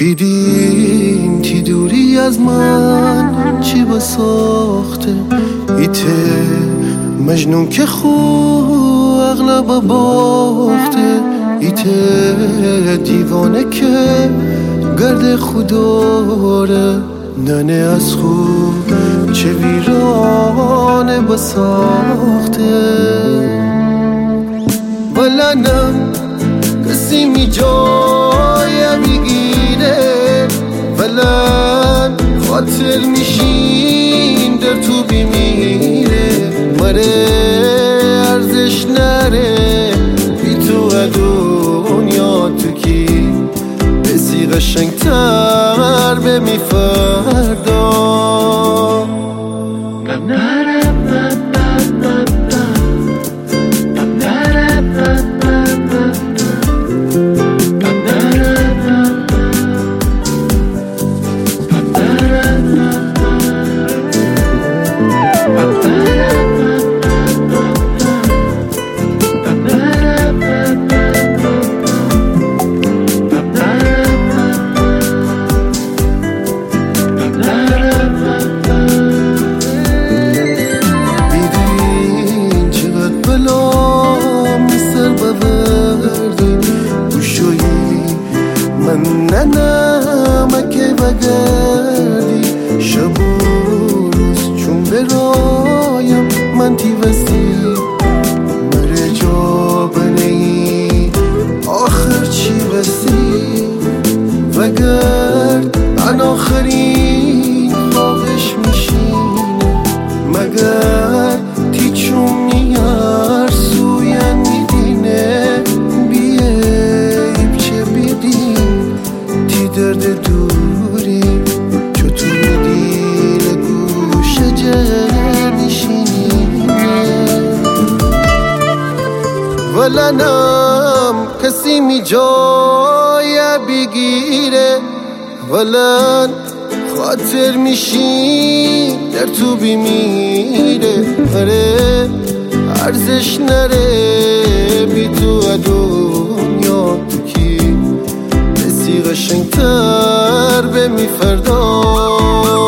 بیدین تی دوری از من چی بساخته ایته مجنون که خو اغلب باخته ایته دیوانه که گرد خوداره ننه از خود چه ویرانه بساخته ولنم کسی می جای میگیره ولن خاطر میشین در تو بیمیره مره ارزش نره بی تو دنیا تو کی بسی قشنگتر به می فردا نمکه بگردی شب و روز چون برایم من تیوستی مره جا بنهی آخر چی بسی وگرد من آخرین خوابش میشینه مگر تی چون میار سوین میدینه بیه چه بیدین درد دوری چطور میدین گوش جر نشینه ولنم کسی می جای بگیره ولن خاطر میشی در تو بیمیره اره ارزش نره بی تو دنیا تو کی قشنگتر به می فردا